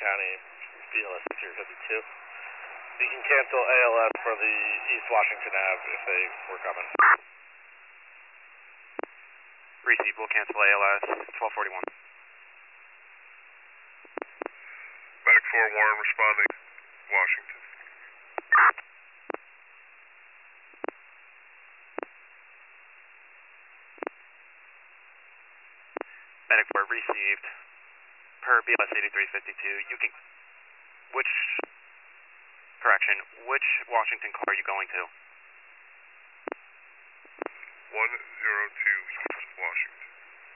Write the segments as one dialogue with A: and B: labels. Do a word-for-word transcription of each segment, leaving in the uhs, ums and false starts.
A: County, B L S zero fifty-two. You can cancel A L S for the East Washington Ave if they were coming.
B: Receive, we'll cancel A L S, twelve forty-one.
C: Medic four, Warren responding, Washington.
B: Medic four received. Per B L S eighty-three fifty-two, you can, which, correction, which Washington car are you going to?
C: one zero two East Washington.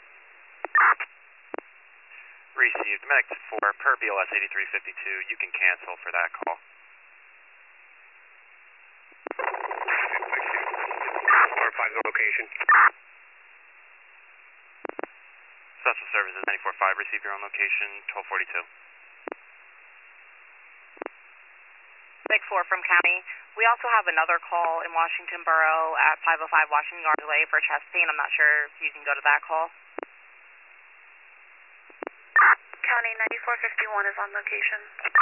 B: Received. Medic four, per B L S eighty-three fifty-two, you can cancel for that call.
C: R five location.
B: Special Services ninety-four five, receive your own location, twelve forty-two.
D: Medic four from County. We also have another call in Washington Borough at five oh five Washington Gardens Way for chest pain. I'm not sure if you can go to that call.
E: County ninety-four fifty-one is on location.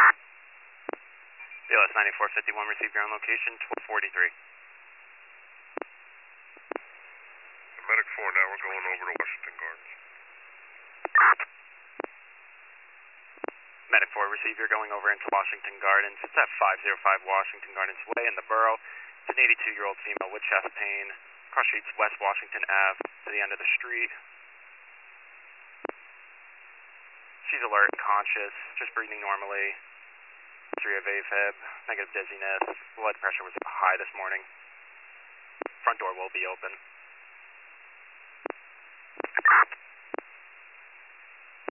B: B L S ninety-four fifty-one, receive your own location, twelve forty-three.
C: Medic four, now we're going over to Washington Gardens.
B: Medic four, receive, you're going over into Washington Gardens. It's at five oh five Washington Gardens Way in the borough. It's an eighty-two-year-old female with chest pain. Cross streets West Washington Ave to the end of the street. She's alert and conscious, just breathing normally. History of AFib, negative dizziness. Blood pressure was high this morning. Front door will be open.